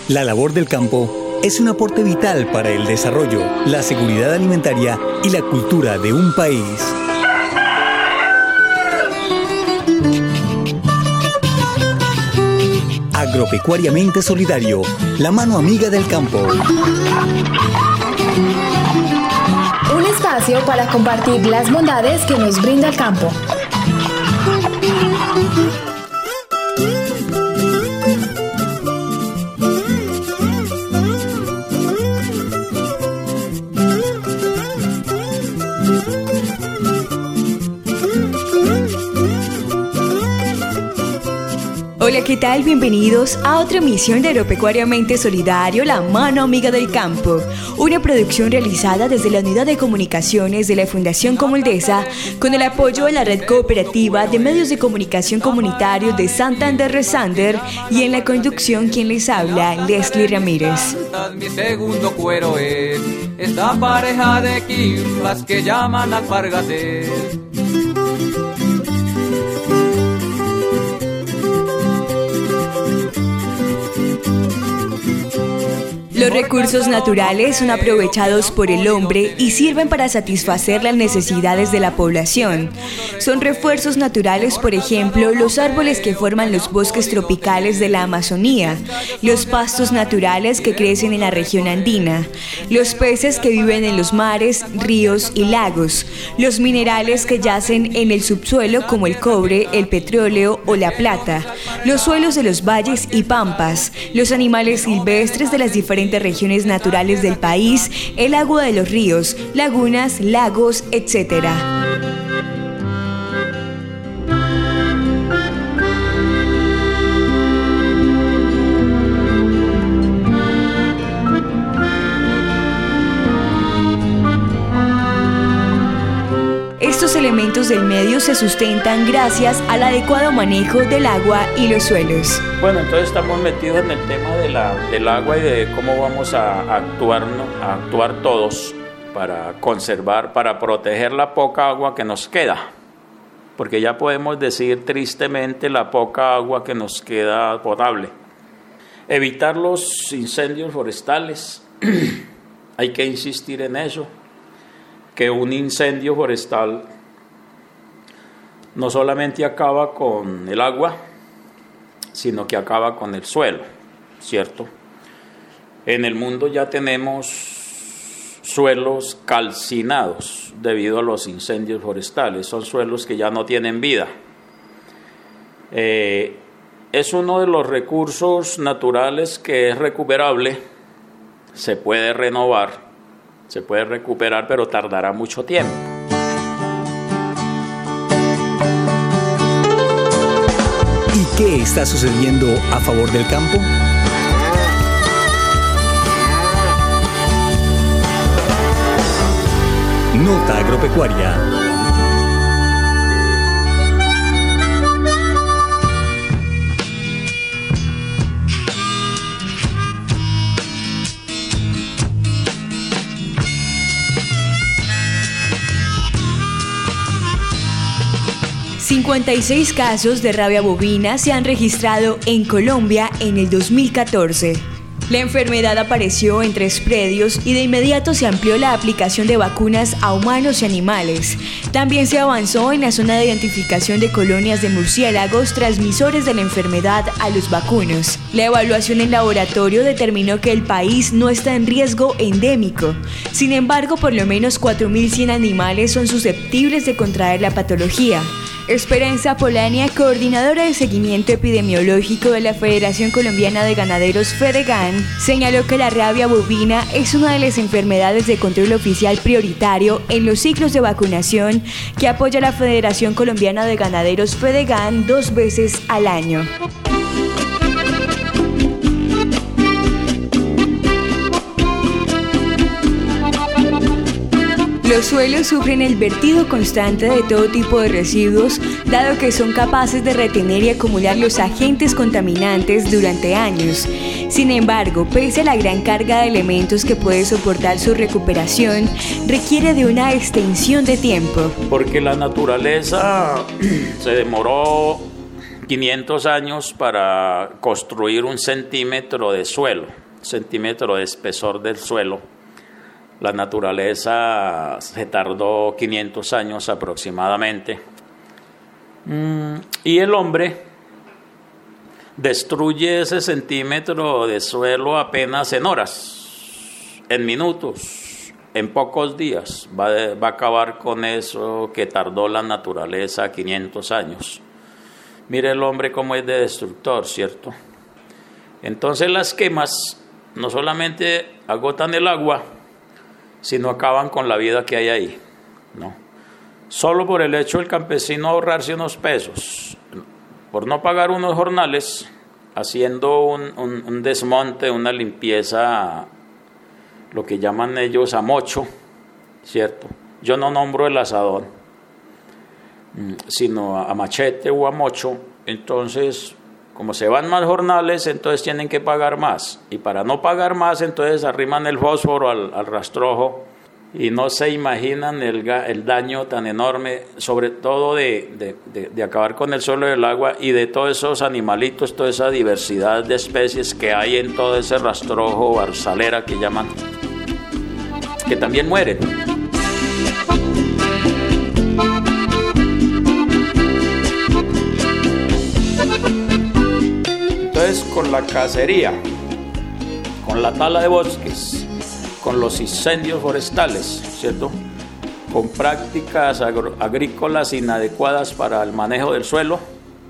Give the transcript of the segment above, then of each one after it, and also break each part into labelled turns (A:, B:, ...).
A: La labor del campo es un aporte vital para el desarrollo, la seguridad alimentaria y la cultura de un país. Agropecuariamente Solidario, la mano amiga del campo.
B: Un espacio para compartir las bondades que nos brinda el campo.
C: Hola, ¿qué tal? Bienvenidos a otra emisión de Agropecuariamente Solidario, la mano amiga del campo. Una producción realizada desde la Unidad de Comunicaciones de la Fundación Comuldesa con el apoyo de la Red Cooperativa de Medios de Comunicación Comunitarios de Santander Resander y en la conducción quien les habla, Leslie Ramírez.
D: Mi segundo cuero es esta pareja de quimbas que llaman alpargates.
C: Los recursos naturales son aprovechados por el hombre y sirven para satisfacer las necesidades de la población. Son refuerzos naturales, por ejemplo, los árboles que forman los bosques tropicales de la Amazonía, los pastos naturales que crecen en la región andina, los peces que viven en los mares, ríos y lagos, los minerales que yacen en el subsuelo como el cobre, el petróleo o la plata, los suelos de los valles y pampas, los animales silvestres de las diferentes regiones naturales del país, el agua de los ríos, lagunas, lagos, etc. Estos elementos del medio se sustentan gracias al adecuado manejo del agua y los suelos.
E: Bueno, entonces estamos metidos en el tema del agua y de cómo vamos a actuar, ¿no? A actuar todos para conservar, para proteger la poca agua que nos queda. Porque ya podemos decir tristemente la poca agua que nos queda potable. Evitar los incendios forestales, hay que insistir en eso. Que un incendio forestal no solamente acaba con el agua, sino que acaba con el suelo, ¿cierto? En el mundo ya tenemos suelos calcinados debido a los incendios forestales, son suelos que ya no tienen vida. Es uno de los recursos naturales que es recuperable, se puede renovar, se puede recuperar, pero tardará mucho tiempo.
A: ¿Y qué está sucediendo a favor del campo? Nota agropecuaria.
C: ...56 casos de rabia bovina se han registrado en Colombia en el 2014. La enfermedad apareció en 3 predios y de inmediato se amplió la aplicación de vacunas a humanos y animales. También se avanzó en la zona de identificación de colonias de murciélagos transmisores de la enfermedad a los vacunos. La evaluación en laboratorio determinó que el país no está en riesgo endémico. Sin embargo, por lo menos 4.100 animales son susceptibles de contraer la patología. Esperanza Polania, coordinadora de seguimiento epidemiológico de la Federación Colombiana de Ganaderos FEDEGAN, señaló que la rabia bovina es una de las enfermedades de control oficial prioritario en los ciclos de vacunación que apoya la Federación Colombiana de Ganaderos FEDEGAN 2 veces al año. Los suelos sufren el vertido constante de todo tipo de residuos, dado que son capaces de retener y acumular los agentes contaminantes durante años. Sin embargo, pese a la gran carga de elementos que puede soportar su recuperación, requiere de una extensión de tiempo.
E: Porque la naturaleza se demoró 500 años para construir 1 centímetro de suelo, 1 centímetro de espesor del suelo. La naturaleza se tardó 500 años aproximadamente. Y el hombre destruye ese centímetro de suelo apenas en horas, en minutos, en pocos días. Va a acabar con eso que tardó la naturaleza 500 años. Mire el hombre cómo es de destructor, ¿cierto? Entonces las quemas no solamente agotan el agua, sino acaban con la vida que hay ahí, ¿no? Solo por el hecho del campesino ahorrarse unos pesos, por no pagar unos jornales, haciendo un desmonte, una limpieza, lo que llaman ellos a mocho, ¿cierto? Yo no nombro el asadón, sino a machete o a mocho. Entonces, como se van más jornales, entonces tienen que pagar más. Y para no pagar más, entonces arriman el fósforo al rastrojo. Y no se imaginan el daño tan enorme, sobre todo de acabar con el suelo y el agua y de todos esos animalitos, toda esa diversidad de especies que hay en todo ese rastrojo, barzalera que llaman, que también mueren. Entonces, con la cacería, con la tala de bosques, con los incendios forestales, ¿cierto? Con prácticas agrícolas inadecuadas para el manejo del suelo,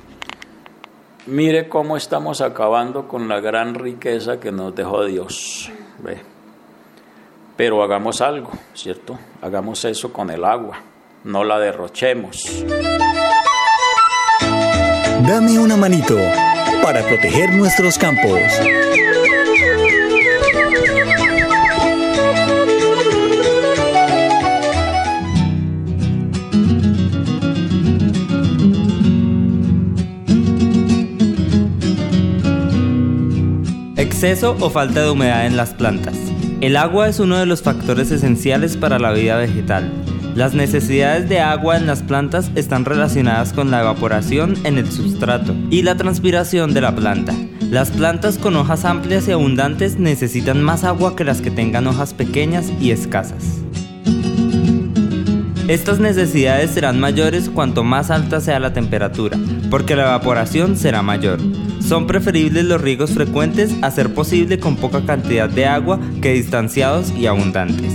E: mire cómo estamos acabando con la gran riqueza que nos dejó Dios, ¿ve? Pero hagamos algo, ¿cierto? Hagamos eso con el agua, no la derrochemos.
A: Dame una manito para proteger nuestros campos.
F: Exceso o falta de humedad en las plantas. El agua es uno de los factores esenciales para la vida vegetal. Las necesidades de agua en las plantas están relacionadas con la evaporación en el sustrato y la transpiración de la planta. Las plantas con hojas amplias y abundantes necesitan más agua que las que tengan hojas pequeñas y escasas. Estas necesidades serán mayores cuanto más alta sea la temperatura, porque la evaporación será mayor. Son preferibles los riegos frecuentes a ser posible con poca cantidad de agua que distanciados y abundantes.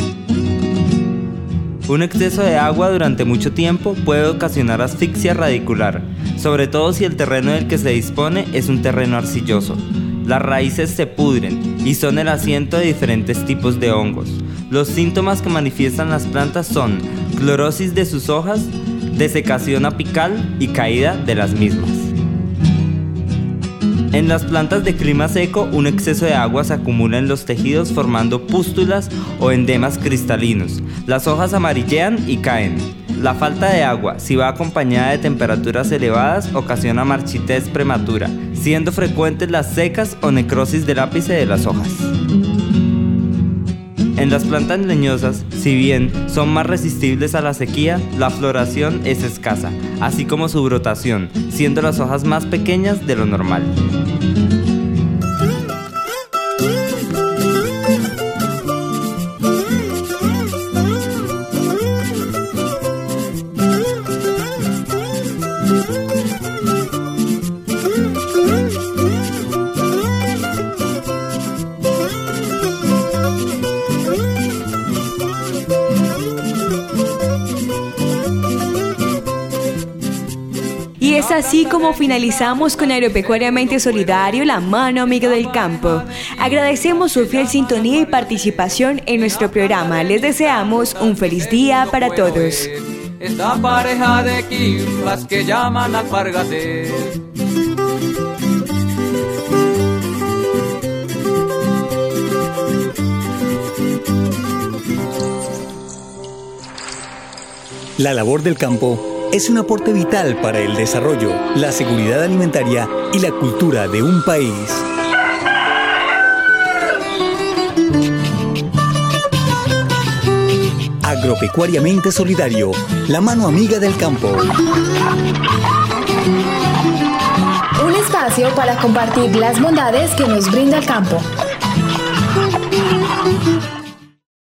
F: Un exceso de agua durante mucho tiempo puede ocasionar asfixia radicular, sobre todo si el terreno del que se dispone es un terreno arcilloso. Las raíces se pudren y son el asiento de diferentes tipos de hongos. Los síntomas que manifiestan las plantas son clorosis de sus hojas, desecación apical y caída de las mismas. En las plantas de clima seco, un exceso de agua se acumula en los tejidos formando pústulas o endemas cristalinos. Las hojas amarillean y caen. La falta de agua, si va acompañada de temperaturas elevadas, ocasiona marchitez prematura, siendo frecuentes las secas o necrosis del ápice de las hojas. En las plantas leñosas, si bien son más resistibles a la sequía, la floración es escasa, así como su brotación, siendo las hojas más pequeñas de lo normal.
C: Es así como finalizamos con Agropecuariamente Solidario, la mano amiga del campo. Agradecemos su fiel sintonía y participación en nuestro programa. Les deseamos un feliz día para todos.
D: Esta pareja de quimbas que llaman alpargates.
A: La labor del campo es un aporte vital para el desarrollo, la seguridad alimentaria y la cultura de un país. Agropecuariamente Solidario, la mano amiga del campo.
B: espacio para compartir las bondades que nos brinda el campo.